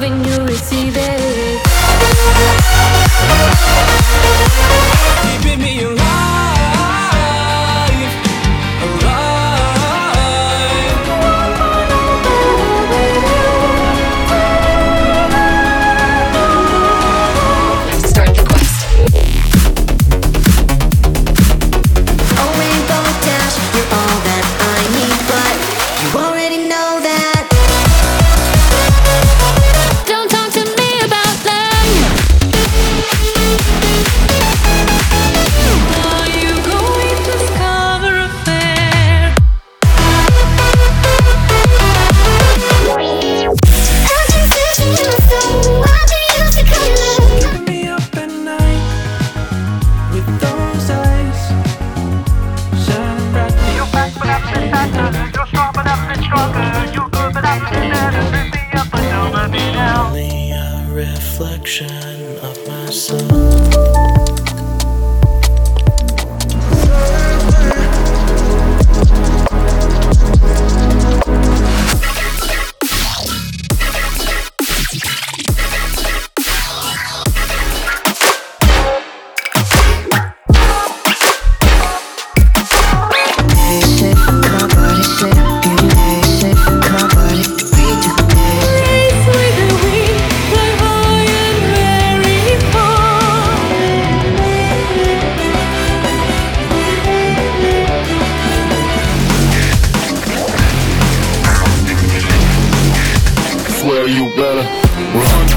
when you receive it. Keeping me alive, Start the quest. Oh, Rainbow Dash, you're all that I need, but you already know that. Don't talk to me about them. Are you going to discover a fair? I've been searching in my soul. I've been used to color. keep me up at night with those eyes shining brightly. You're fast but I've been faster. You're strong but I've been stronger. You're good but I've been better. Lift me up but don't let me down. Only a reflection of myself. Swear you better run.